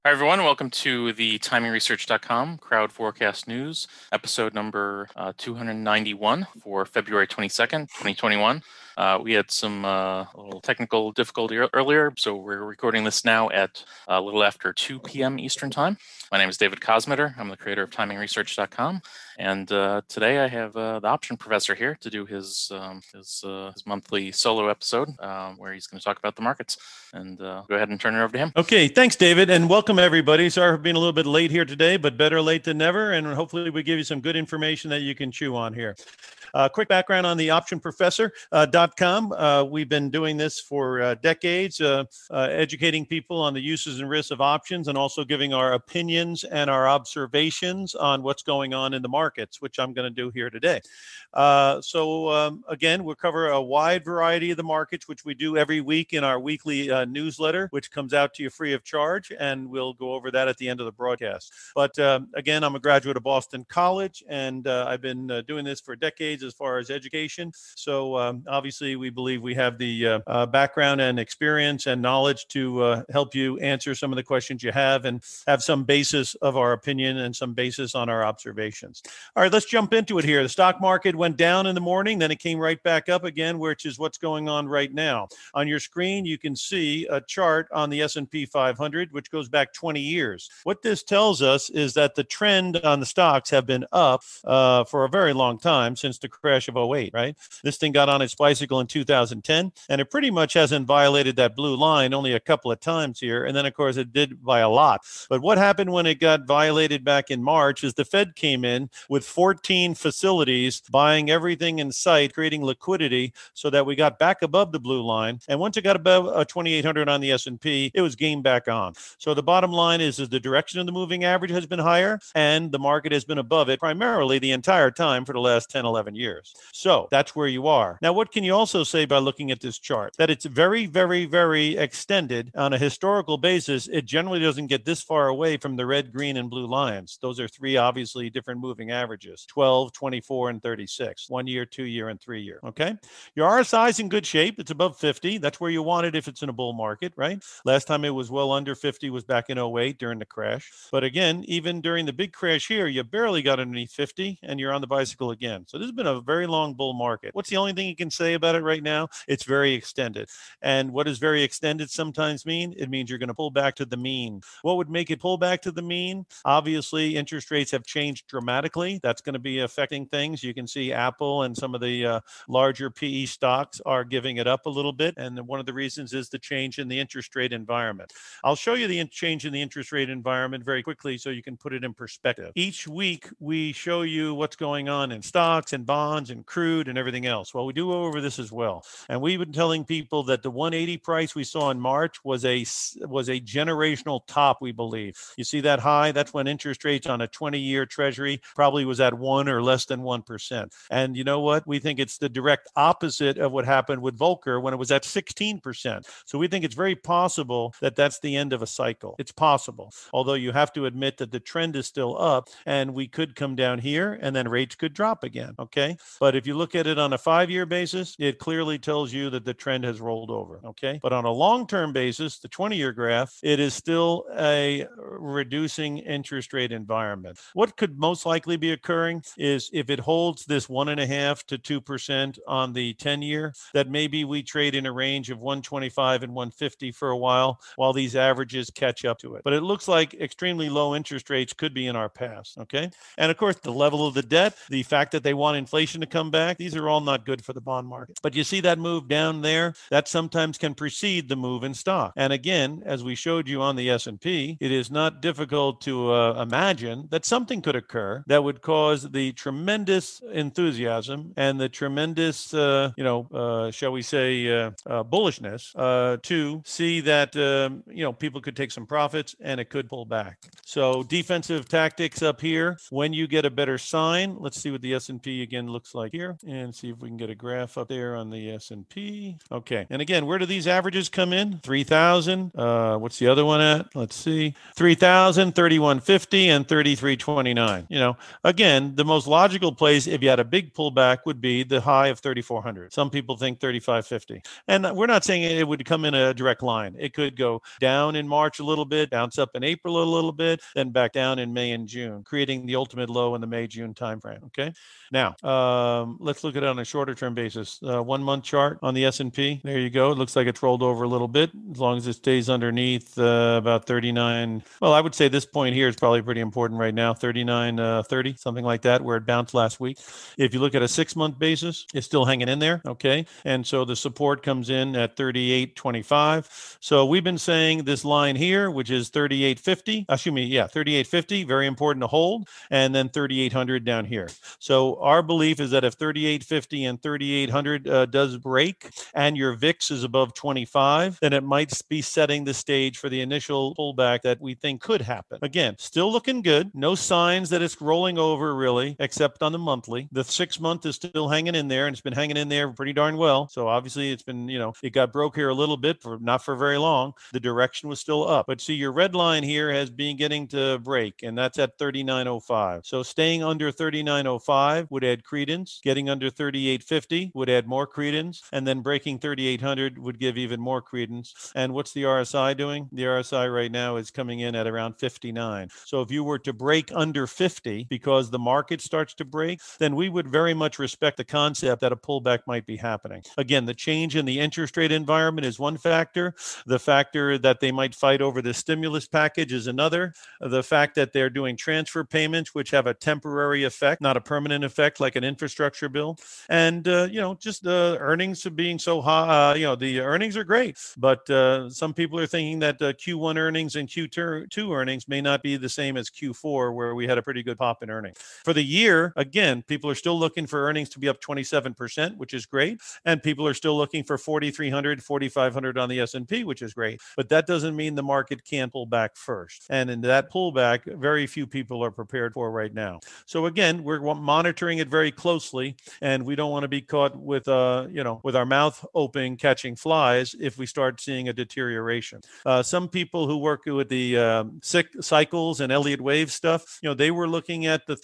Hi, everyone. Welcome to the timingresearch.com crowd forecast news, episode number 291 for February 22nd, 2021. We had some little technical difficulty earlier, so we're recording this now at a little after 2 p.m. Eastern Time. My name is David Kosmeter. I'm the creator of timingresearch.com. And today I have the option professor here to do his monthly solo episode where he's going to talk about the markets. And go ahead and turn it over to him. Okay, thanks, David, and welcome everybody. Sorry for being a little bit late here today, but better late than never. And hopefully we give you some good information that you can chew on here. Quick background on the optionprofessor.com. We've been doing this for decades, educating people on the uses and risks of options and also giving our opinions and our observations on what's going on in the markets, which I'm going to do here today. Again, we'll cover a wide variety of the markets, which we do every week in our weekly newsletter, which comes out to you free of charge. And we'll go over that at the end of the broadcast. But again, I'm a graduate of Boston College, and I've been doing this for decades as far as education. So obviously, we believe we have the background and experience and knowledge to help you answer some of the questions you have and have some basis of our opinion and some basis on our observations. All right, let's jump into it here. The stock market went down in the morning, then it came right back up again, which is what's going on right now. On your screen, you can see a chart on the S&P 500, which goes back 20 years. What this tells us is that the trend on the stocks have been up for a very long time since the crash of 08, right? This thing got on its bicycle in 2010, and it pretty much hasn't violated that blue line only a couple of times here. And then, of course, it did by a lot. But what happened when it got violated back in March is the Fed came in with 14 facilities buying everything in sight, creating liquidity so that we got back above the blue line. And once it got above 2,800 on the S&P, it was game back on. So the bottom line is the direction of the moving average has been higher, and the market has been above it primarily the entire time for the last 10, 11 years. So that's where you are. Now, what can you also say by looking at this chart? That it's very, very, very extended on a historical basis. It generally doesn't get this far away from the red, green, and blue lines. Those are three obviously different moving averages, 12, 24, and 36, 1 year, 2 year, and 3 year. Okay. Your RSI is in good shape. It's above 50. That's where you want it if it's in a bull market, right? Last time it was well under 50 was back in 08 during the crash. But again, even during the big crash here, you barely got underneath 50 and you're on the bicycle again. So this has been a very long bull market. What's the only thing you can say about it right now? It's very extended. And what does very extended sometimes mean? It means you're going to pull back to the mean. What would make it pull back to the mean? Obviously, interest rates have changed dramatically. That's going to be affecting things. You can see Apple and some of the larger PE stocks are giving it up a little bit. And one of the reasons is the change in the interest rate environment. I'll show you the change in the interest rate environment very quickly so you can put it in perspective. Each week, we show you what's going on in stocks and bonds and crude and everything else. Well, we do go over this as well. And we've been telling people that the 180 price we saw in March was a generational top, we believe. You see that high? That's when interest rates on a 20-year treasury probably was at 1 or less than 1%. And you know what? We think it's the direct opposite of what happened with Volcker when it was at 16%. So we think it's very possible that that's the end of a cycle. It's possible. Although you have to admit that the trend is still up and we could come down here and then rates could drop again. Okay. But if you look at it on a 5-year basis, it clearly tells you that the trend has rolled over. Okay. But on a long-term basis, the 20-year graph, it is still a reducing interest rate environment. What could most likely be occurring is if it holds this 1.5% to 2% on the 10-year, that maybe we trade in a range of 125 and 150 for a while these averages catch up to it. But it looks like extremely low interest rates could be in our past. Okay. And of course, the level of the debt, the fact that they want inflation to come back, these are all not good for the bond market. But you see that move down there, that sometimes can precede the move in stock. And again, as we showed you on the S&P, it is not difficult to imagine that something could occur that would cause the tremendous enthusiasm and the tremendous, shall we say, bullishness to see that, people could take some profits and it could pull back. So defensive tactics up here. When you get a better sign, let's see what the S&P again looks like here and see if we can get a graph up there on the S&P. Okay. And again, where do these averages come in? 3,000. What's the other one at? Let's see. 3,000, 3,150, and 3,329. Again, the most logical place if you had a big pullback would be the high of 3,400. Some people think 3,550. And we're not saying it would come in a direct line. It could go down in March a little bit, bounce up in April a little bit, then back down in May and June, creating the ultimate low in the May-June timeframe. Okay. Now, let's look at it on a shorter term basis. 1 month chart on the S&P. There you go. It looks like it's rolled over a little bit as long as it stays underneath about 39. Well, I would say this point here is probably pretty important right now, 39.30, something like that, where it bounced last week. If you look at a 6 month basis, it's still hanging in there. Okay. And so the support comes in at 38.25. So we've been saying this line here, which is 38.50, 38.50, very important to hold, and then 3,800 down here. So our belief is that if 38.50 and 3,800 does break and your VIX is above 25, then it might be setting the stage for the initial pullback that we think could happen. Again, still looking good. No signs that it's rolling over really, except on the monthly. The 6 month is still hanging in there, and it's been hanging in there pretty darn well. So obviously it's been, it got broke here a little bit, for not for very long. The direction was still up. But see, your red line here has been getting to break, and that's at 39.05. So staying under 39.05 would add credence. Getting under 38.50 would add more credence, and then breaking 3,800 would give even more credence. And what's the RSI doing? The RSI right now is coming in at around 59. So if you were to break under 50 because the market starts to break, then we would very much respect the concept that a pullback might be happening. Again, the change in the interest rate environment is one factor. The factor that they might fight over the stimulus package is another. The fact that they're doing transfer payments, which have a temporary effect, not a permanent effect like an infrastructure bill. And, just the earnings of being so high, the earnings are great, but some people are thinking that Q1 earnings and Q2 earnings may not be the same as Q4, where we had a pretty good pop in earnings. For the year, again, people are still looking for earnings to be up 27%, which is great. And people are still looking for 4,300, 4,500 on the S&P, which is great. But that doesn't mean the market can't pull back first. And in that pullback, very few people are prepared for right now. So again, we're monitoring it very closely, and we don't want to be caught with our mouth open catching flies if we start seeing a deterioration. Some people who work with the cycles and Elliott wave stuff, they were looking at the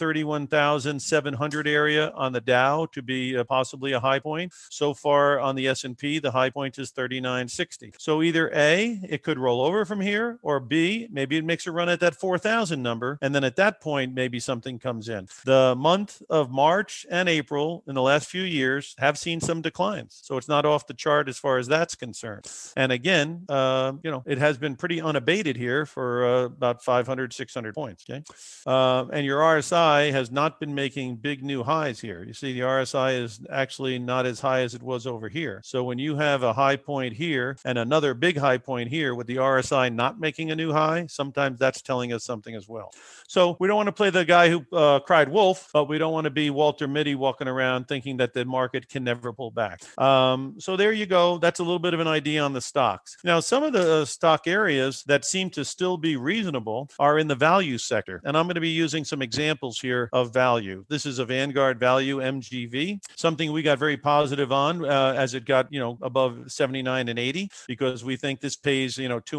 31,700 area on the Dow to be possibly a high point. So far on the S&P, the high point is 39.60. So either A, it could roll over from here, or B, maybe it makes a run at that 4,000 number, and then at that point, maybe something comes in. The month of March and April in the last few years have seen some declines. So it's not off the chart as far as that's concerned. And again, it has been pretty unabated here for about 500, 600 points. Okay. And your RSI has not been making big new highs here. You see, the RSI is actually not as high as it was over here. So when you have a high point here and another big high point here with the RSI not making a new high, sometimes that's telling us something as well. So we don't want to play the guy who cried wolf, but we don't want to be Walter Mitty walking around thinking that the market can never pull back. So there you go. That's a little bit of an idea on the stocks. Now, some of the stock areas that seem to still be reasonable are in the value sector. And I'm going to be using some examples here of value. This is a Vanguard Value MGV, something we got very positive on as it got, above 79 and 80, because we think this pays,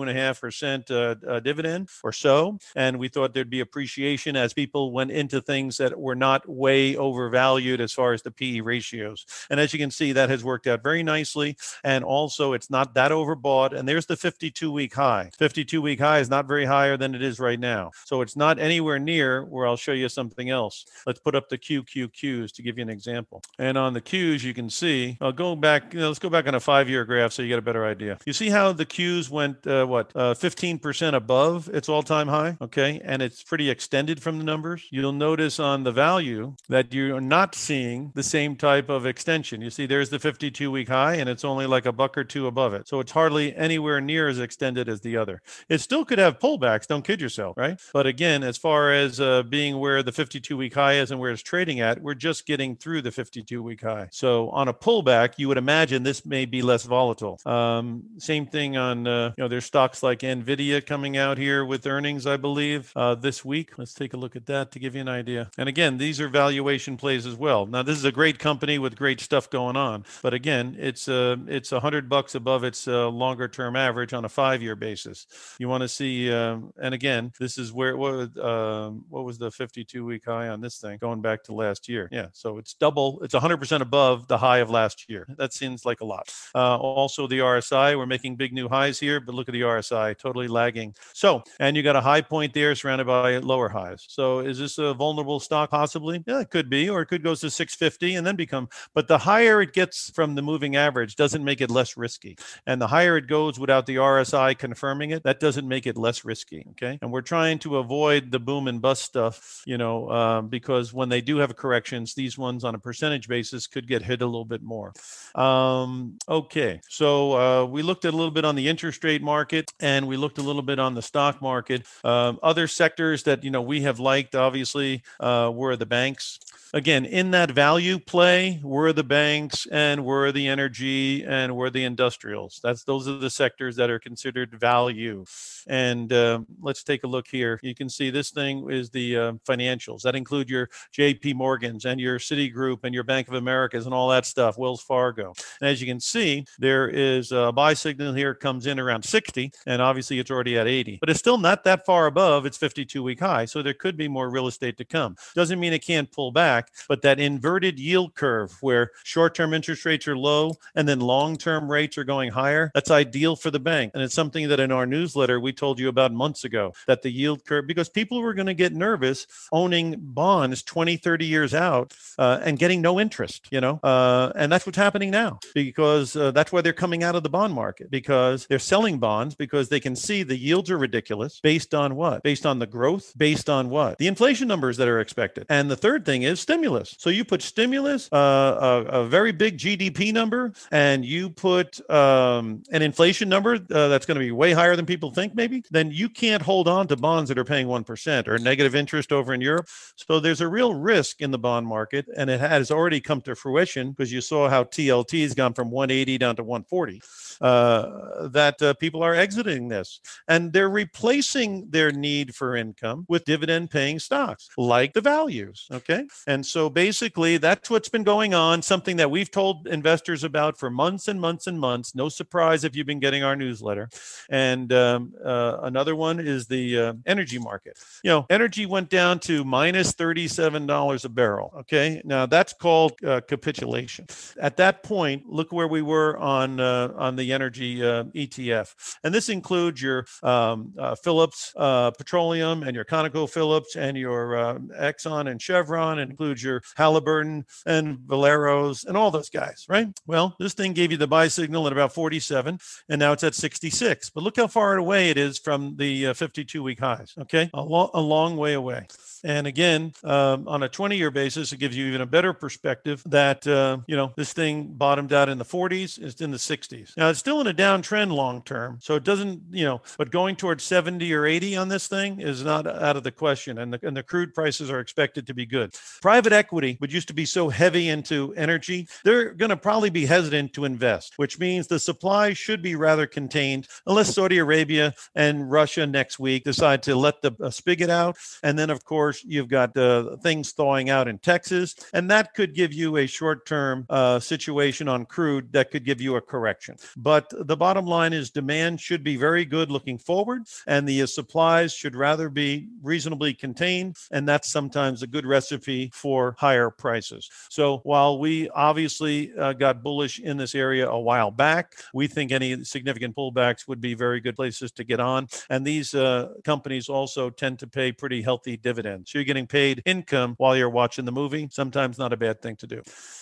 2.5% dividend or so. And we thought there'd be appreciation as people went into things that were not way overvalued as far as the PE ratios. And as you can see, that has worked out very nicely. And also, it's not that overbought. And there's the 52-week high. 52-week high is not very higher than it is right now. So it's not anywhere near where I'll show you something else. Let's put up the QQQs to give you an example. And on the Qs, you can see, I'll go back, let's go back on a 5-year graph so you get a better idea. You see how the Qs went, 15% above its all-time high? Okay. And it's pretty extended from the numbers. You'll notice on the value that you're not seeing the same type of extension. You see, there's the 52-week high, and it's only like a buck or two above it. So it's hardly anywhere near as extended as the other. It still could have pullbacks. Don't kid yourself, right? But again, as far as being where the 52-week high is and where it's trading at, we're just getting through the 52-week high. So on a pullback, you would imagine this may be less volatile. Same thing on, there's stocks like NVIDIA coming out here with earnings, I believe, this week. Let's take a look at that to give you an idea. And again, these are valuation plays as well. Now, this is a great company with great stuff going on. But again, it's $100 above its longer term average on a 5-year basis. You want to see, and again, this is where what was the 52-week high on this thing going back to last year? Yeah, so it's 100% above the high of last year. That seems like a lot. Also, the RSI, we're making big new highs here, but look at the RSI, totally considerably lagging. So, and you got a high point there surrounded by lower highs. So is this a vulnerable stock? Possibly. Yeah, it could be, or it could go to 650 and then become, but the higher it gets from the moving average doesn't make it less risky. And the higher it goes without the RSI confirming it, that doesn't make it less risky. Okay. And we're trying to avoid the boom and bust stuff, because when they do have corrections, these ones on a percentage basis could get hit a little bit more. Okay. So we looked at a little bit on the interest rate market and we looked a little bit on the stock market. Other sectors that, we have liked, obviously, were the banks. Again, in that value play, were the banks and were the energy and were the industrials. Those are the sectors that are considered value. And let's take a look here. You can see this thing is the financials. That include your JP Morgans and your Citigroup and your Bank of Americas and all that stuff, Wells Fargo. And as you can see, there is a buy signal here, comes in around 60, and obviously it's already at 80. But it's still not that far above its 52-week high, so there could be more real estate to come. Doesn't mean it can't pull back, but that inverted yield curve where short-term interest rates are low and then long-term rates are going higher, that's ideal for the bank. And it's something that in our newsletter we told you about months ago, that the yield curve, because people were going to get nervous owning bonds 20, 30 years out and getting no interest, and that's what's happening now, because that's why they're coming out of the bond market, because they're selling bonds because they can see the yields are ridiculous. Based on what? Based on the growth, based on what? The inflation numbers that are expected. And the third thing is stimulus. So you put stimulus, a very big GDP number, and you put an inflation number that's going to be way higher than people think, maybe, then you can't hold on to bonds that are paying 1% or negative interest over in Europe. So there's a real risk in the bond market, and it has already come to fruition because you saw how TLT has gone from 180 down to 140. That people are exiting this, and they're replacing their need for income with dividend-paying stocks like the values. Okay, and so basically that's what's been going on. Something that we've told investors about for months and months and months. No surprise if you've been getting our newsletter. And another one is the energy market. Energy went down to minus $37 a barrel. Okay, now that's called capitulation. At that point, look where we were on the energy ETF, and this includes your Phillips Petroleum and your ConocoPhillips and your Exxon and Chevron, and includes your Halliburton and Valero's and all those guys, right? Well, this thing gave you the buy signal at about 47, and now it's at 66. But look how far away it is from the 52-week highs. Okay, a long way away. And again, on a 20-year basis, it gives you even a better perspective that, this thing bottomed out in the 40s. It's in the 60s. Now, it's still in a downtrend long term. So it doesn't, but going towards 70 or 80 on this thing is not out of the question. And the crude prices are expected to be good. Private equity, which used to be so heavy into energy, they're going to probably be hesitant to invest, which means the supply should be rather contained unless Saudi Arabia and Russia next week decide to let the spigot out. And then, of course, you've got things thawing out in Texas, and that could give you a short-term situation on crude that could give you a correction. But the bottom line is demand should be very good looking forward, and the supplies should rather be reasonably contained, and that's sometimes a good recipe for higher prices. So while we obviously got bullish in this area a while back, we think any significant pullbacks would be very good places to get on, and these companies also tend to pay pretty healthy dividends. So you're getting paid income while you're watching the movie. Sometimes not a bad thing to do.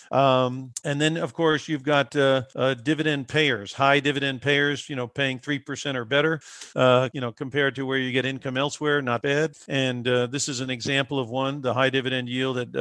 And then, of course, you've got dividend payers, high dividend payers, paying 3% or better, compared to where you get income elsewhere, not bad. And this is an example of one, the high dividend yield at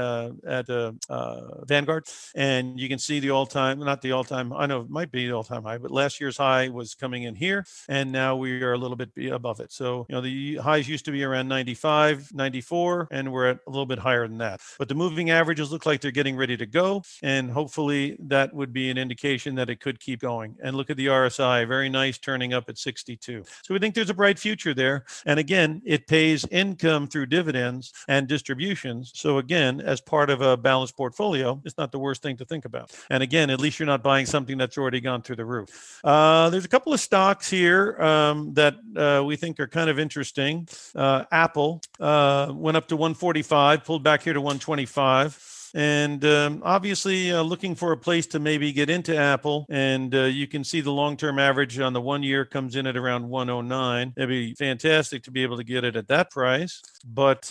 Vanguard. And you can see the all-time, not the all-time, I know it might be the all-time high, but last year's high was coming in here, and now we are a little bit above it. So, the highs used to be around 95, 94, and we're at a little bit higher than that. But the moving averages look like they're getting ready to go, and hopefully that would be an indication that it could keep going. And look at the RSI, very nice, turning up at 62. So we think there's a bright future there. And again, it pays income through dividends and distributions. So again, as part of a balanced portfolio, it's not the worst thing to think about. And again, at least you're not buying something that's already gone through the roof. There's a couple of stocks here that we think are kind of interesting. Apple went up to 145, pulled back here to 125. And obviously looking for a place to maybe get into Apple. And you can see the long-term average on the 1 year comes in at around 109. It'd be fantastic to be able to get it at that price. But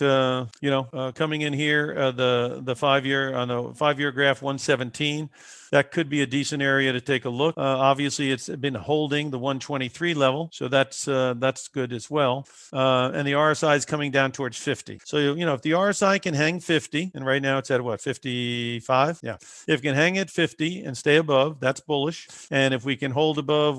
coming in here, the 5 year on the 5 year graph, 117. That could be a decent area to take a look. Obviously, it's been holding the 123 level, so that's good as well. And the RSI is coming down towards 50. So if the RSI can hang 50, and right now it's at what, 55? Yeah, if it can hang at 50 and stay above, that's bullish. And if we can hold above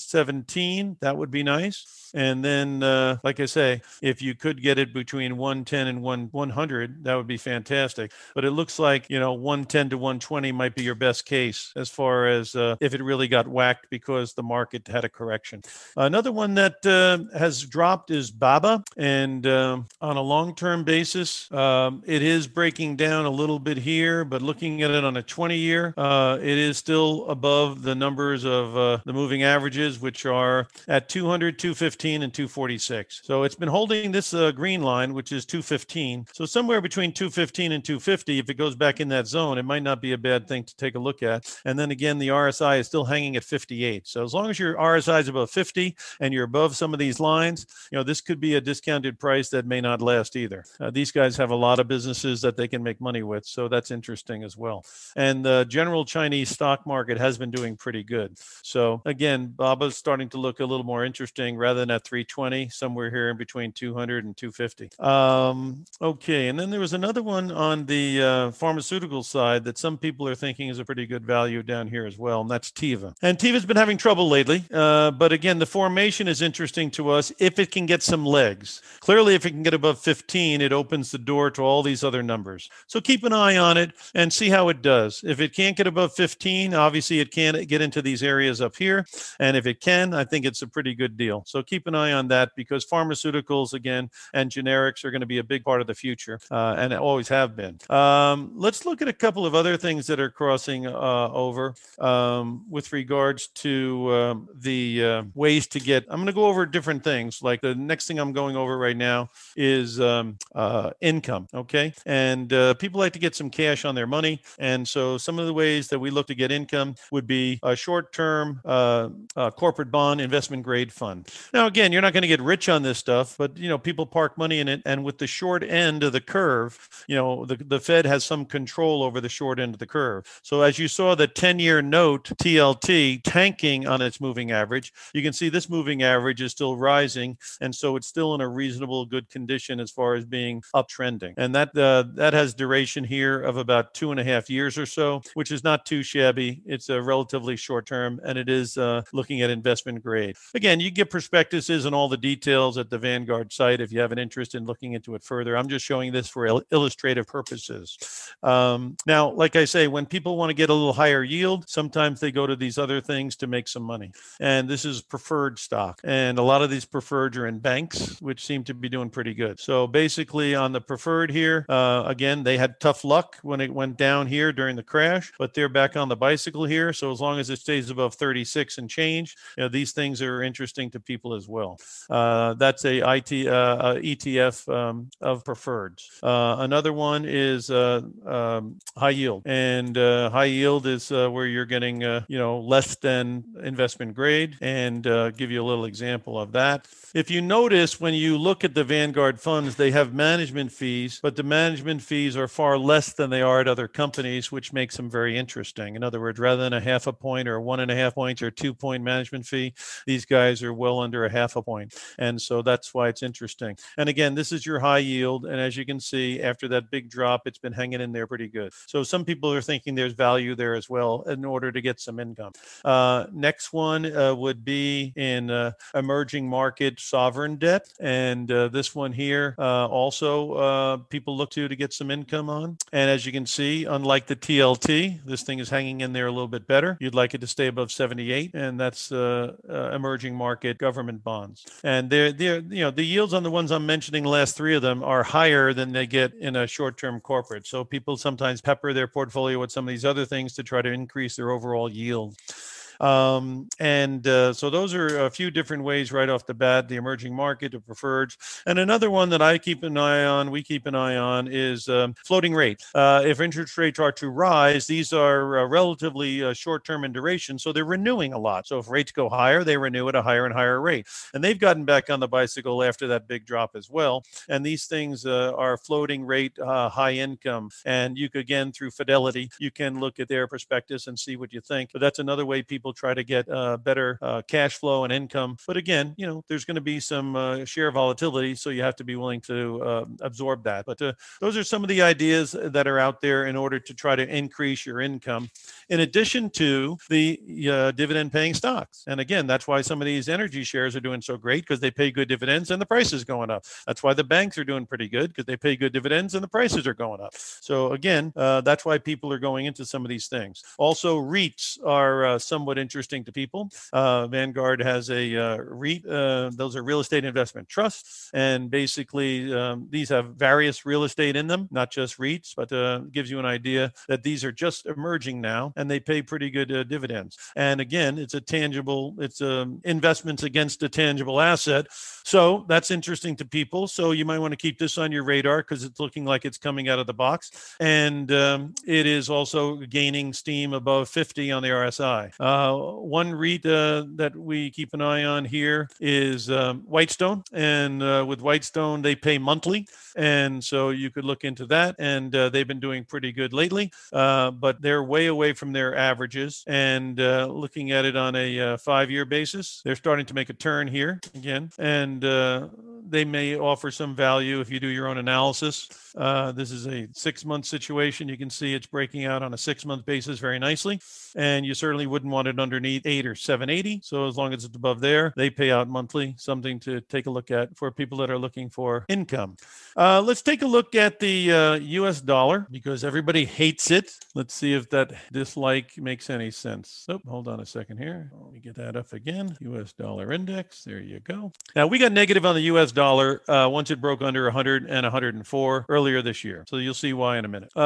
117, that would be nice. And then, like I say, if you could get it between 110 and 100, that would be fantastic. But it looks like 110 to 120 might be your best case as far as if it really got whacked because the market had a correction. Another one that has dropped is BABA, and on a long-term basis, it is breaking down a little bit here. But looking at it on a 20-year, it is still above the numbers of the moving averages, which are at 200, 215. And 246. So it's been holding this green line, which is 215. So somewhere between 215 and 250, if it goes back in that zone, it might not be a bad thing to take a look at. And then again, the RSI is still hanging at 58. So as long as your RSI is above 50 and you're above some of these lines, this could be a discounted price that may not last either. These guys have a lot of businesses that they can make money with. So that's interesting as well. And the general Chinese stock market has been doing pretty good. So again, BABA's starting to look a little more interesting rather than at 320, somewhere here in between 200 and 250. Okay, and then there was another one on the pharmaceutical side that some people are thinking is a pretty good value down here as well, and that's Teva. And Teva's been having trouble lately, but again, the formation is interesting to us if it can get some legs. Clearly, if it can get above 15, it opens the door to all these other numbers. So keep an eye on it and see how it does. If it can't get above 15, obviously it can't get into these areas up here, and if it can, I think it's a pretty good deal. So keep an eye on that because pharmaceuticals, again, and generics are going to be a big part of the future, and always have been. Let's look at a couple of other things that are crossing over with regards to the ways to get. I'm going to go over different things. Like the next thing I'm going over right now is income, okay? And people like to get some cash on their money. And so some of the ways that we look to get income would be a short-term corporate bond investment grade fund. Now, again, you're not going to get rich on this stuff, but people park money in it, and with the short end of the curve, the Fed has some control over the short end of the curve. So as you saw the 10-year note TLT tanking on its moving average, you can see this moving average is still rising, and so it's still in a reasonable good condition as far as being uptrending. And that has duration here of about 2.5 years or so, which is not too shabby. It's a relatively short term, and it is looking at investment grade. Again, you get prospectuses and all the details at the Vanguard site if you have an interest in looking into it further. I'm just showing this for illustrative purposes. Now, like I say, when people want to get a little higher yield, sometimes they go to these other things to make some money. And this is preferred stock. And a lot of these preferreds are in banks, which seem to be doing pretty good. So basically on the preferred here, again, they had tough luck when it went down here during the crash, but they're back on the bicycle here. So as long as it stays above 36 and change, these things are interesting to people as well. That's a ETF of preferreds. Another one is high yield, and high yield is where you're getting less than investment grade, and give you a little example of that. If you notice, when you look at the Vanguard funds, they have management fees, but the management fees are far less than they are at other companies, which makes them very interesting. In other words, rather than a 0.5 point or 1.5 points or 2 point management fee, these guys are well under a 0.5 point. And so that's why it's interesting. And again, this is your high yield. And as you can see, after that big drop, it's been hanging in there pretty good. So some people are thinking there's value there as well in order to get some income. Next one would be in emerging market sovereign debt. And this one here also people look to get some income on. And as you can see, unlike the TLT, this thing is hanging in there a little bit better. You'd like it to stay above 78, and that's emerging market government bonds. And the yields on the ones I'm mentioning, the last three of them, are higher than they get in a short-term corporate. So people sometimes pepper their portfolio with some of these other things to try to increase their overall yield. So those are a few different ways right off the bat: the emerging market, the preferreds, and another one that I keep an eye on, we keep an eye on, is floating rate. If interest rates are to rise, these are relatively short-term in duration, so they're renewing a lot. So if rates go higher, they renew at a higher and higher rate, and they've gotten back on the bicycle after that big drop as well. And these things are floating rate, high income, and you could, again, through Fidelity, you can look at their prospectus and see what you think. But that's another way people try to get better cash flow and income. But again, there's going to be some share volatility, so you have to be willing to absorb that. But those are some of the ideas that are out there in order to try to increase your income, in addition to the dividend paying stocks. And again, that's why some of these energy shares are doing so great, because they pay good dividends and the price is going up. That's why the banks are doing pretty good, because they pay good dividends and the prices are going up. So again, that's why people are going into some of these things. Also, REITs are somewhat interesting to people. Vanguard has a REIT. Those are real estate investment trusts. And basically, these have various real estate in them, not just REITs, but gives you an idea that these are just emerging now and they pay pretty good dividends. And again, it's investments against a tangible asset. So that's interesting to people. So you might want to keep this on your radar, because it's looking like it's coming out of the box. And it is also gaining steam above 50 on the RSI. One REIT that we keep an eye on here is Whitestone. And with Whitestone, they pay monthly. And so you could look into that. And they've been doing pretty good lately, but they're way away from their averages. And looking at it on a 5-year basis, they're starting to make a turn here again. And they may offer some value if you do your own analysis. This is a 6-month situation. You can see it's breaking out on a 6-month basis very nicely. And you certainly wouldn't want it underneath 8 or 780. So as long as it's above there, they pay out monthly, something to take a look at for people that are looking for income. Let's take a look at the US dollar, because everybody hates it. Let's see if that dislike makes any sense. Oh, hold on a second here. Let me get that up again. US dollar index. There you go. Now, we got negative on the US dollar once it broke under 100 and 104 earlier this year. So you'll see why in a minute.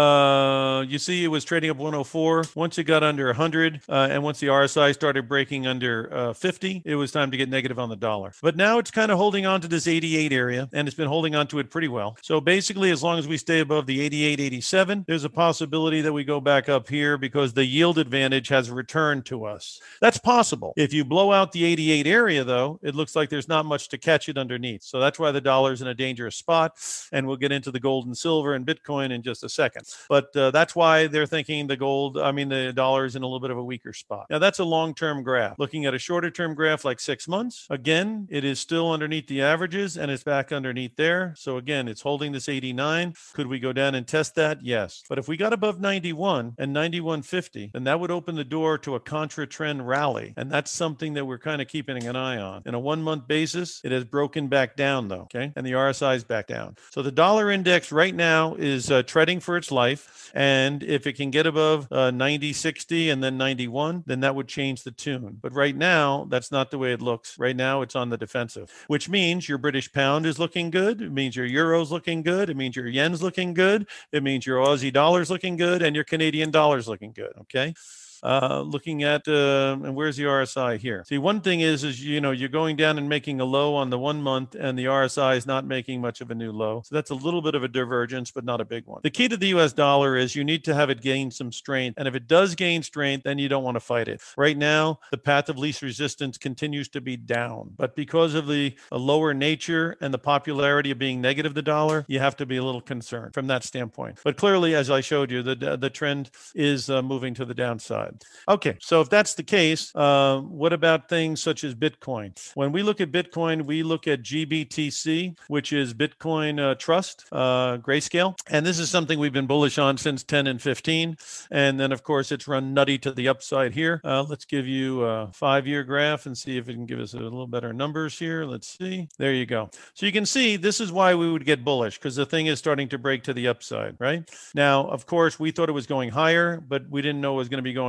You see it was trading up 104. Once it got under 100 and once the RSI started breaking under 50, it was time to get negative on the dollar. But now it's kind of holding on to this 88 area, and it's been holding on to it pretty well. So basically, as long as we stay above the 88, 87, there's a possibility that we go back up here, because the yield advantage has returned to us. That's possible. If you blow out the 88 area, though, it looks like there's not much to catch it underneath. So that's why the dollar's in a dangerous spot. And we'll get into the gold and silver and Bitcoin in just a second. But that's why they're thinking the dollar's in a little bit of a weaker spot. Now, that's a long-term graph. Looking at a shorter-term graph like 6 months, again, it is still underneath the averages and it's back underneath there. So again, it's holding this 89. Could we go down and test that? Yes. But if we got above 91 and 91.50, then that would open the door to a contra-trend rally. And that's something that we're kind of keeping an eye on. In a 1-month basis, it has broken back down, though, okay? And the RSI is back down. So the dollar index right now is treading for its life. And if it can get above 90, 60, and then 91, then that would change the tune. But right now, that's not the way it looks. Right now, it's on the defensive, which means your British pound is looking good. It means your euro's looking good. It means your yen's looking good. It means your Aussie dollar's looking good, and your Canadian dollar's looking good, okay? Looking at, and where's the RSI here? See, one thing is, you're going down and making a low on the 1 month, and the RSI is not making much of a new low. So that's a little bit of a divergence, but not a big one. The key to the US dollar is you need to have it gain some strength. And if it does gain strength, then you don't want to fight it. Right now, the path of least resistance continues to be down. But because of the lower nature and the popularity of being negative the dollar, you have to be a little concerned from that standpoint. But clearly, as I showed you, the trend is moving to the downside. Okay, so if that's the case, what about things such as Bitcoin? When we look at Bitcoin, we look at GBTC, which is Bitcoin Trust, Grayscale. And this is something we've been bullish on since 10 and 15. And then, of course, it's run nutty to the upside here. Let's give you a 5-year graph and see if it can give us a little better numbers here. Let's see. There you go. So you can see this is why we would get bullish, because the thing is starting to break to the upside, right? Now, of course, we thought it was going higher, but we didn't know it was going to be going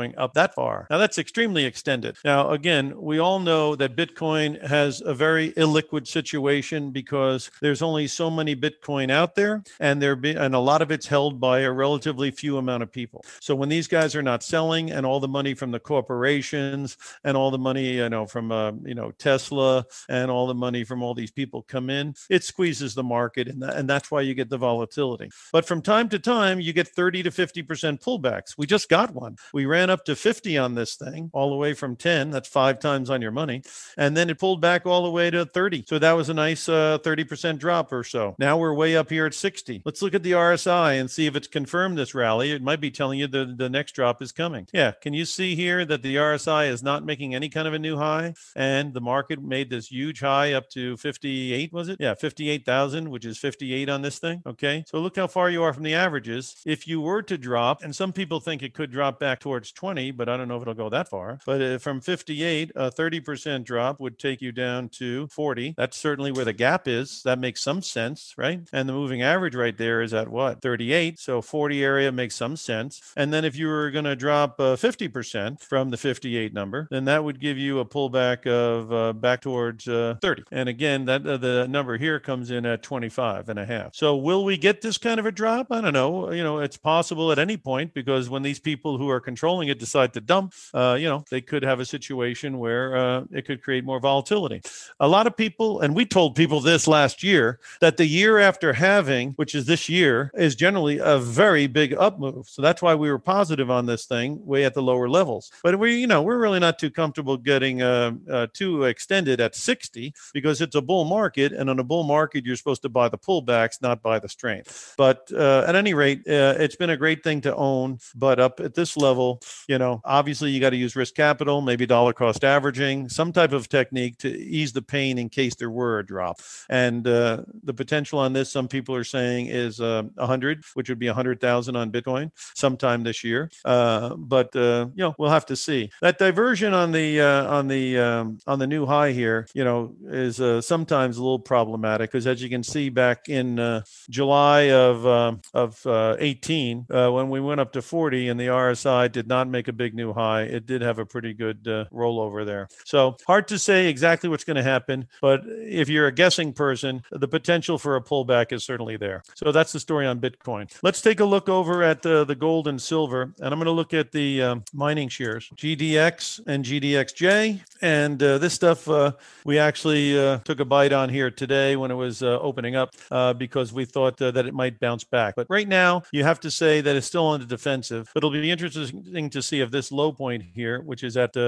going up that far. Now, that's extremely extended. Now, again, we all know that Bitcoin has a very illiquid situation because there's only so many Bitcoin out there, and a lot of it's held by a relatively few amount of people. So when these guys are not selling, and all the money from the corporations and all the money, from Tesla and all the money from all these people come in, it squeezes the market, and that's why you get the volatility. But from time to time, you get 30 to 50% pullbacks. We just got one. We ran up to 50 on this thing, all the way from 10. That's 5 times on your money. And then it pulled back all the way to 30. So that was a nice 30% drop or so. Now we're way up here at 60. Let's look at the RSI and see if it's confirmed this rally. It might be telling you the next drop is coming. Yeah. Can you see here that the RSI is not making any kind of a new high? And the market made this huge high up to 58, was it? Yeah, 58,000, which is 58 on this thing. Okay. So look how far you are from the averages. If you were to drop, and some people think it could drop back towards 20, but I don't know if it'll go that far. But from 58, a 30% drop would take you down to 40. That's certainly where the gap is. That makes some sense, right? And the moving average right there is at what? 38. So 40 area makes some sense. And then if you were going to drop 50% from the 58 number, then that would give you a pullback of back towards 30. And again, that the number here comes in at 25 and a half. So will we get this kind of a drop? I don't know. It's possible at any point, because when these people who are controlling it decide to dump, they could have a situation where it could create more volatility. A lot of people, and we told people this last year, that the year after halving, which is this year, is generally a very big up move. So that's why we were positive on this thing way at the lower levels. But we're really not too comfortable getting too extended at 60, because it's a bull market, and on a bull market, you're supposed to buy the pullbacks, not buy the strength. But at any rate, it's been a great thing to own. But up at this level, obviously you got to use risk capital, maybe dollar cost averaging, some type of technique to ease the pain in case there were a drop. And the potential on this, some people are saying, is 100, which would be 100,000 on Bitcoin sometime this year. But we'll have to see. That diversion on the new high here, is sometimes a little problematic, because as you can see back in July of 18, when we went up to 40 and the RSI did not make a big new high, it did have a pretty good rollover there. So hard to say exactly what's going to happen, but if you're a guessing person, the potential for a pullback is certainly there. So that's the story on Bitcoin. Let's take a look over at the gold and silver, and I'm going to look at the mining shares, GDX and GDXJ. And this stuff we actually took a bite on here today when it was opening up, because we thought that it might bounce back. But right now, you have to say that it's still on the defensive. But it'll be interesting to see if this low point here, which is at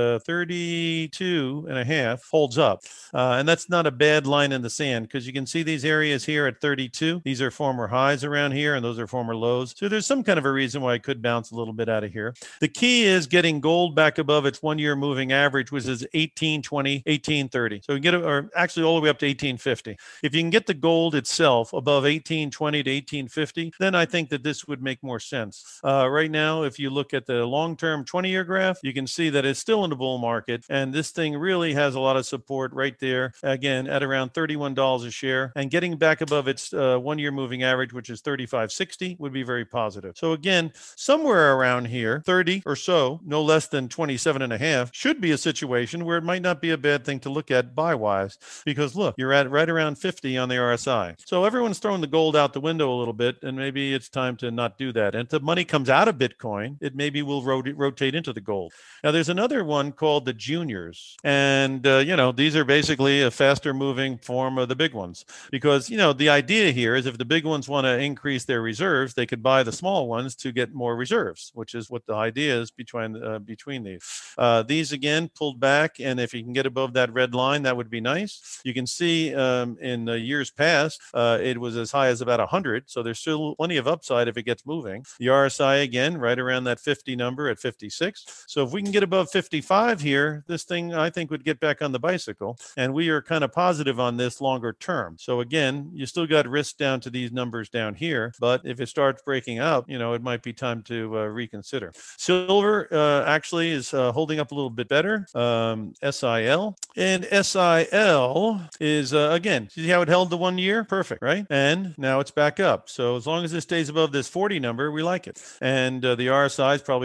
32 and a half, holds up. And that's not a bad line in the sand, because you can see these areas here at 32. These are former highs around here, and those are former lows. So there's some kind of a reason why it could bounce a little bit out of here. The key is getting gold back above its 1-year moving average, which is 1820, 1830. So we get it, or actually all the way up to 1850. If you can get the gold itself above 1820 to 1850, then I think that this would make more sense. Right now, if you look at the long-term 20-year graph, you can see that it's still in the bull market, and this thing really has a lot of support right there, again, at around $31 a share, and getting back above its 1-year moving average, which is 35.60, would be very positive. So again, somewhere around here, 30 or so, no less than 27 and a half, should be a situation where it might not be a bad thing to look at buy-wise, because look, you're at right around 50 on the RSI. So everyone's throwing the gold out the window a little bit, and maybe it's time to not do that. And if the money comes out of Bitcoin, it maybe will rotate into the gold. Now, there's another one called the juniors. And, these are basically a faster moving form of the big ones, because, the idea here is if the big ones want to increase their reserves, they could buy the small ones to get more reserves, which is what the idea is between these. These, again, pulled back. And if you can get above that red line, that would be nice. You can see in years past, it was as high as about 100. So there's still plenty of upside if it gets moving. The RSI, again, right around that 50 number at 56. So if we can get above 55 here, this thing, I think, would get back on the bicycle. And we are kind of positive on this longer term. So again, you still got risk down to these numbers down here. But if it starts breaking up, it might be time to reconsider. Silver actually is holding up a little bit better. SIL. And SIL is, again, see how it held the 1 year? Perfect, right? And now it's back up. So as long as it stays above this 40 number, we like it. And the RSI is probably doing pretty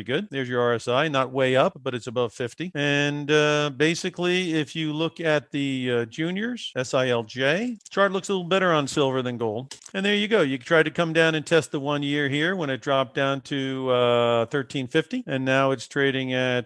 pretty good. There's your RSI, not way up, but it's above 50. And basically, if you look at the juniors, SILJ, chart looks a little better on silver than gold. And there you go. You tried to come down and test the 1 year here when it dropped down to 1350, and now it's trading at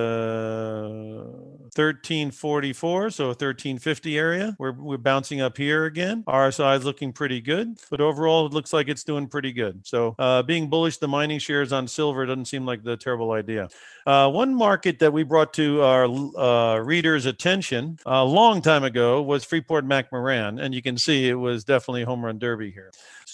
1344, so 1350 area. We're bouncing up here again. RSI is looking pretty good, but overall it looks like it's doing pretty good. So being bullish the mining shares on silver doesn't seem like the terrible idea. One market that we brought to our readers' attention a long time ago was Freeport-McMoRan, and you can see it was definitely a home run derby here.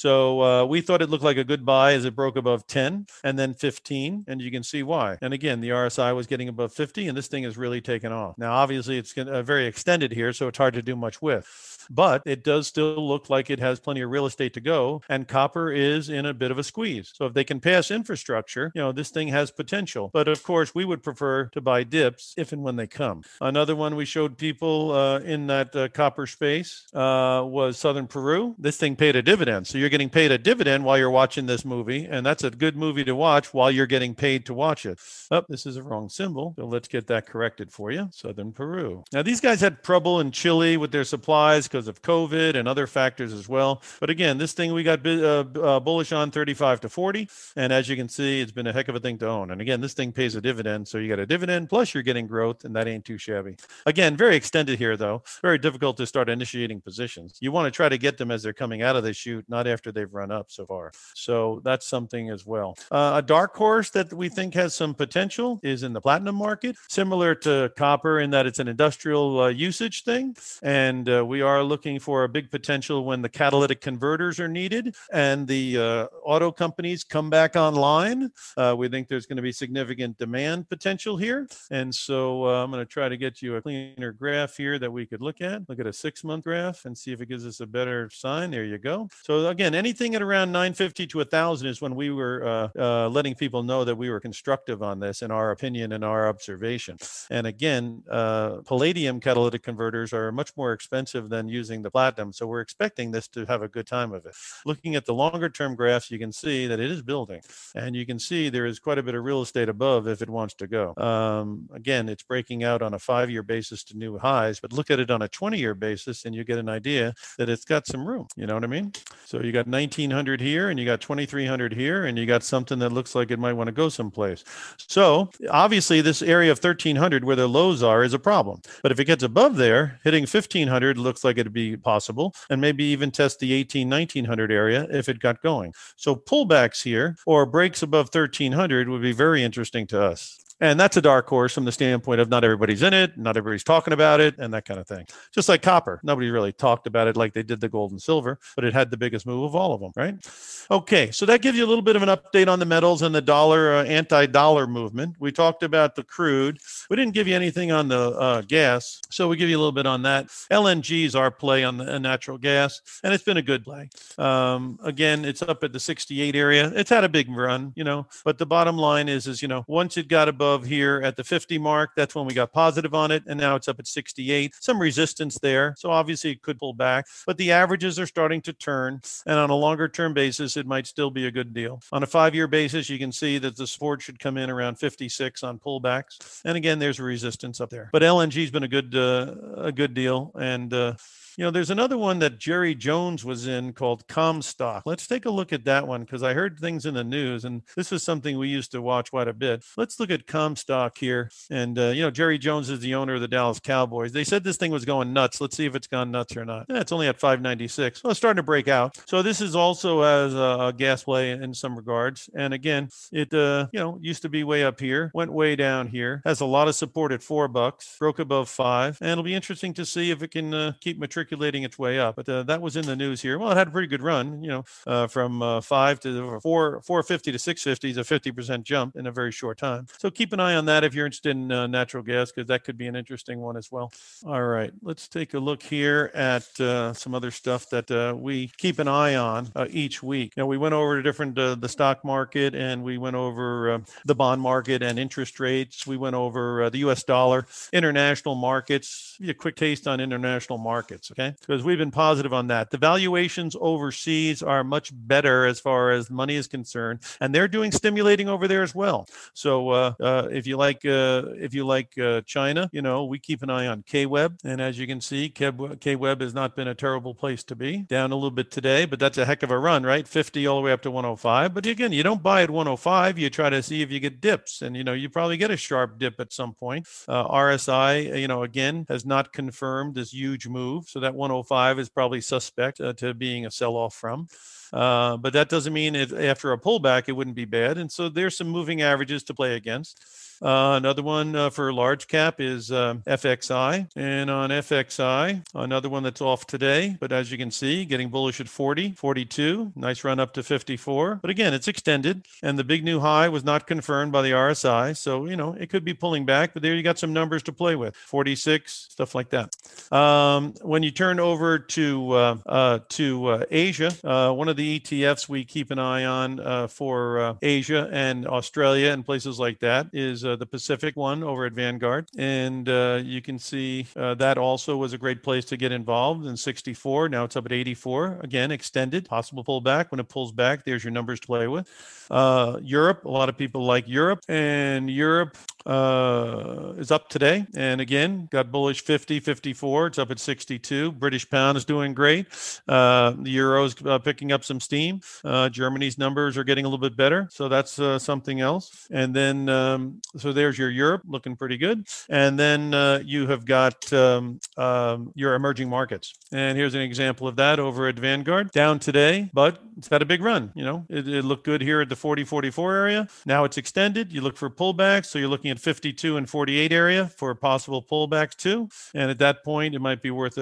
So we thought it looked like a good buy as it broke above 10 and then 15, and you can see why. And again, the RSI was getting above 50, and this thing has really taken off. Now, obviously, it's very extended here, so it's hard to do much with. But it does still look like it has plenty of real estate to go, and copper is in a bit of a squeeze. So if they can pass infrastructure, this thing has potential. But of course, we would prefer to buy dips if and when they come. Another one we showed people in that copper space was Southern Peru. This thing paid a dividend. So you're getting paid a dividend while you're watching this movie, and that's a good movie to watch while you're getting paid to watch it. Oh, this is a wrong symbol. So let's get that corrected for you. Southern Peru. Now, these guys had trouble in Chile with their supplies because of COVID and other factors as well. But again, this thing we got bullish on 35 to 40. And as you can see, it's been a heck of a thing to own. And again, this thing pays a dividend. So you get a dividend plus you're getting growth, and that ain't too shabby. Again, very extended here, though. Very difficult to start initiating positions. You want to try to get them as they're coming out of the chute, not after they've run up so far. So that's something as well. A dark horse that we think has some potential is in the platinum market, similar to copper in that it's an industrial usage thing. And we are looking for a big potential when the catalytic converters are needed and the auto companies come back online. We think there's going to be significant demand potential here. And so I'm going to try to get you a cleaner graph here that we could look at. Look at a 6-month graph and see if it gives us a better sign. There you go. So again, anything at around 950 to 1,000 is when we were letting people know that we were constructive on this in our opinion and our observation. And again, palladium catalytic converters are much more expensive than using the platinum. So we're expecting this to have a good time of it. Looking at the longer term graphs, you can see that it is building. And you can see there is quite a bit of real estate above if it wants to go. Again, it's breaking out on a 5-year basis to new highs, but look at it on a 20-year basis and you get an idea that it's got some room. You know what I mean? So you got 1,900 here and you got 2,300 here and you got something that looks like it might want to go someplace. So obviously this area of 1,300 where the lows are is a problem. But if it gets above there, hitting 1,500 looks like it'd be possible, and maybe even test the 1,900 area if it got going. So pullbacks here or breaks above 1,300 would be very interesting to us. And that's a dark horse from the standpoint of not everybody's in it, not everybody's talking about it, and that kind of thing. Just like copper. Nobody really talked about it like they did the gold and silver, but it had the biggest move of all of them, right? Okay, so that gives you a little bit of an update on the metals and the dollar, anti-dollar movement. We talked about the crude. We didn't give you anything on the gas, so we give you a little bit on that. LNG is our play on the natural gas, and it's been a good play. Again, it's up at the 68 area. It's had a big run, but the bottom line is once it got above here at the 50 mark, that's when we got positive on it, and now it's up at 68. Some resistance there, so obviously it could pull back, but the averages are starting to turn, and on a longer term basis, it might still be a good deal. On a 5-year basis, you can see that the support should come in around 56 on pullbacks, and again, there's a resistance up there. But LNG's been a good deal, and there's another one that Jerry Jones was in called Comstock. Let's take a look at that one because I heard things in the news, and this is something we used to watch quite a bit. Let's look at Comstock here. And, Jerry Jones is the owner of the Dallas Cowboys. They said this thing was going nuts. Let's see if it's gone nuts or not. It's only at 596. Well, it's starting to break out. So this is also as a gas play in some regards. And again, it, used to be way up here, went way down here, has a lot of support at $4, broke above 5. And it'll be interesting to see if it can keep matriculating its way up. But that was in the news here. Well, it had a pretty good run, from 5 to 450 to 650 is a 50% jump in a very short time. So keep an eye on that if you're interested in natural gas, because that could be an interesting one as well. All right, let's take a look here at some other stuff that we keep an eye on each week. We went over to different the stock market, and we went over the bond market and interest rates. We went over the U.S. dollar, international markets. A quick taste on international markets. okay? Because we've been positive on that. The valuations overseas are much better as far as money is concerned, and they're doing stimulating over there as well. So if you like China, we keep an eye on KWeb, and as you can see, KWeb has not been a terrible place to be. Down a little bit today, but that's a heck of a run, right? 50 all the way up to 105. But again, you don't buy at 105. You try to see if you get dips, and you probably get a sharp dip at some point. RSI, again, has not confirmed this huge move, so that 105 is probably suspect to being a sell-off from. But that doesn't mean after a pullback it wouldn't be bad. And so there's some moving averages to play against. Another one for large cap is FXI. And on FXI, another one that's off today, but as you can see, getting bullish at 40, 42, nice run up to 54. But again, it's extended, and the big new high was not confirmed by the RSI. So, it could be pulling back, but there you got some numbers to play with, 46, stuff like that. When you turn over to Asia, one of the ETFs we keep an eye on for Asia and Australia and places like that is the Pacific one over at Vanguard. And you can see that also was a great place to get involved in 64. Now it's up at 84. Again, extended, possible pullback. When it pulls back, there's your numbers to play with. Europe, a lot of people like Europe, and Europe is up today. And again, got bullish 50, 54. It's up at 62. British pound is doing great. The euro is picking up some steam. Germany's numbers are getting a little bit better. So that's something else. And then, so there's your Europe looking pretty good. And then you have got your emerging markets. And here's an example of that over at Vanguard. Down today, but it's had a big run. It looked good here at the 40, 44 area. Now it's extended. You look for pullbacks. So you're looking at 52 and 48 area for possible pullbacks too. And at that point, it might be worth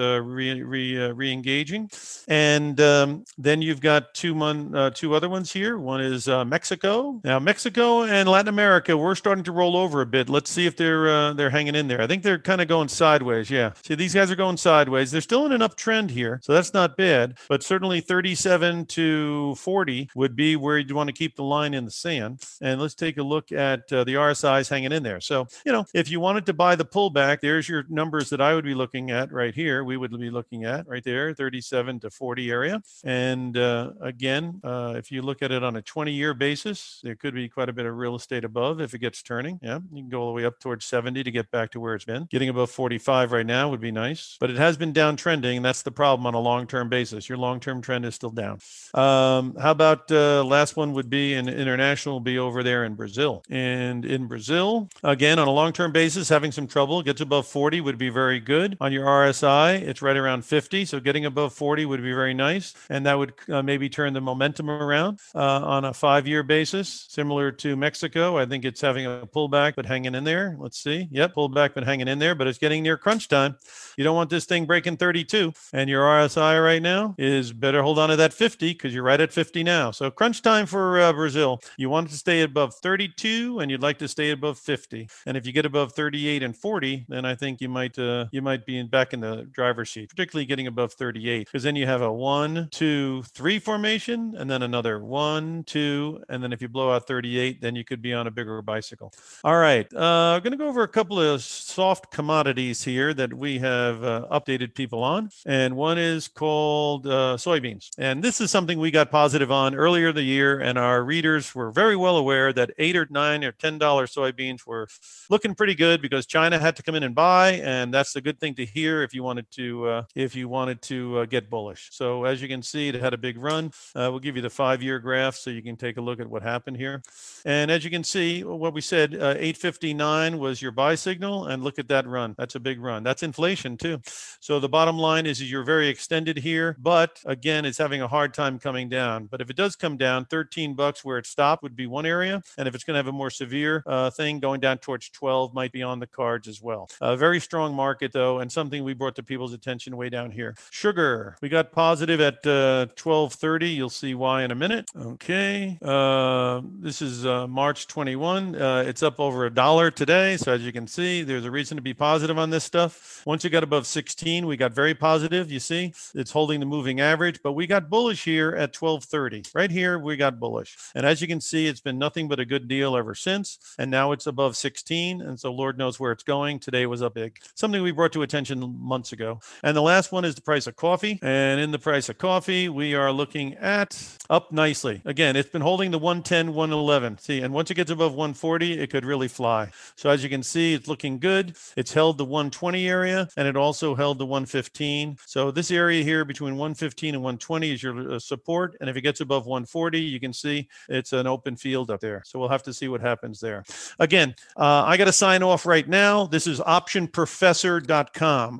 re-engaging. And then you've got two other ones here. One is Mexico. Now, Mexico and Latin America, we're starting to roll over a bit. Let's see if they're hanging in there. I think they're kind of going sideways. Yeah. See, these guys are going sideways. They're still in an uptrend here, so that's not bad. But certainly 37 to 40 would be where you'd want to keep the line in the sand. And let's take a look at the RSIs hanging in there. So, if you wanted to buy the pullback, there's your numbers that I would be looking at right here. We would be looking at right there, 37 to 40 area. And again, if you look at it on a 20-year basis, there could be quite a bit of real estate above if it gets turning. Yeah, you can go all the way up towards 70 to get back to where it's been. Getting above 45 right now would be nice, but it has been downtrending, and that's the problem on a long-term basis. Your long-term trend is still down. How about last one would be in international, will be over there in Brazil. And in Brazil, again, on a long-term basis, having some trouble. Gets above 40 would be very good. On your RSI, it's right around 50, so getting above 40 would be very nice, and that would maybe turn the momentum around on a 5-year basis. Similar to Mexico, I think it's having a pullback, but hanging in there. Let's see. Yep, pullback, but hanging in there, but it's getting near crunch time. You don't want this thing breaking 32, and your RSI right now is better hold on to that 50 because you're right at 50 now. So crunch time for Brazil. You want it to stay above 32, and you'd like to stay above 50. And if you get above 38 and 40, then I think you might be back in the driver's seat, particularly getting above 38, because then you have a 1, 2, 3 formation, and then another 1, 2, and then if you blow out 38, then you could be on a bigger bicycle. All right, I'm going to go over a couple of soft commodities here that we have updated people on, and one is called soybeans. And this is something we got positive on earlier in the year, and our readers were very well aware that $8 or $9 or $10 soybeans were looking pretty good because China had to come in and buy, and that's a good thing to hear if you wanted to get bullish. So as you can see, it had a big run. We'll give you the 5-year graph so you can take a look at what happened here. And as you can see, what we said, 859 was your buy signal, and look at that run. That's a big run. That's inflation too. So the bottom line is you're very extended here, but again, it's having a hard time coming down. But if it does come down, $13 where it stopped would be one area, and if it's going to have a more severe thing going down towards 12 might be on the cards as well. A very strong market though, and something we brought to people's attention way down here. Sugar, we got positive at 12.30. You'll see why in a minute. Okay, this is March 21. It's up over $1 today. So as you can see, there's a reason to be positive on this stuff. Once you got above 16, we got very positive. You see, it's holding the moving average, but we got bullish here at at 1230. Right here, we got bullish. And as you can see, it's been nothing but a good deal ever since. And now it's above 16. And so Lord knows where it's going. Today was up big. Something we brought to attention months ago. And the last one is the price of coffee. And in the price of coffee, we are looking at up nicely. Again, it's been holding the 110, 111. See, and once it gets above 140, it could really fly. So as you can see, it's looking good. It's held the 120 area, and it also held the 115. So this area here between 115 and 120 is your support. And if it gets above 140, you can see it's an open field up there. So we'll have to see what happens there. Again, I got to sign off right now. This is optionprofessor.com,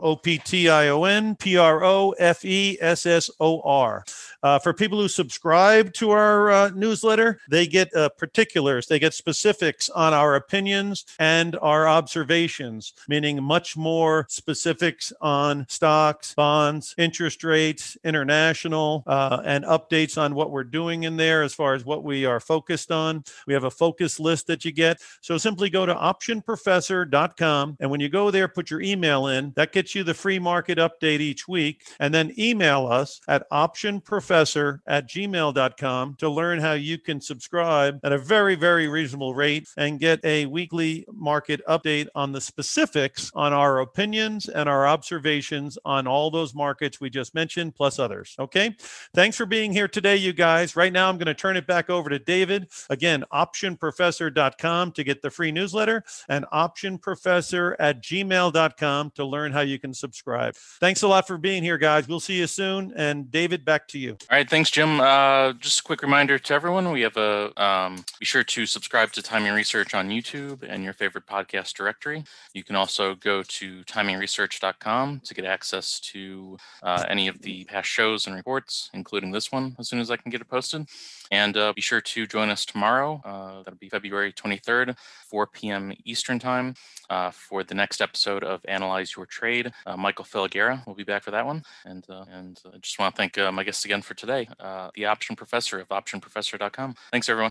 OPTIONPROFESSOR. For people who subscribe to our newsletter, they get particulars, they get specifics on our opinions and our observations, meaning much more specifics on stocks, bonds, interest rates, international, and updates on what we're doing in there as far as what we are focused on. We have a focus list that you get. So simply go to optionprofessor.com. And when you go there, put your email in. That gets you the free market update each week. And then email us at optionprofessor@gmail.com to learn how you can subscribe at a very, very reasonable rate and get a weekly market update on the specifics on our opinions and our observations on all those markets we just mentioned, plus others. Okay. Thanks for being here today, you guys. Right now, I'm going to turn it back over to David. Again, optionprofessor.com to get the free newsletter and optionprofessor@gmail.com to learn how you can subscribe. Thanks a lot for being here, guys. We'll see you soon. And David, back to you. All right, thanks, Jim. Just a quick reminder to everyone: we have be sure to subscribe to Timing Research on YouTube and your favorite podcast directory. You can also go to timingresearch.com to get access to any of the past shows and reports, including this one, as soon as I can get it posted. And be sure to join us tomorrow. That'll be February 23rd, 4 p.m. Eastern Time, for the next episode of Analyze Your Trade. Michael Felguera will be back for that one. And I just want to thank my guests again for today, the Option Professor of optionprofessor.com. Thanks, everyone.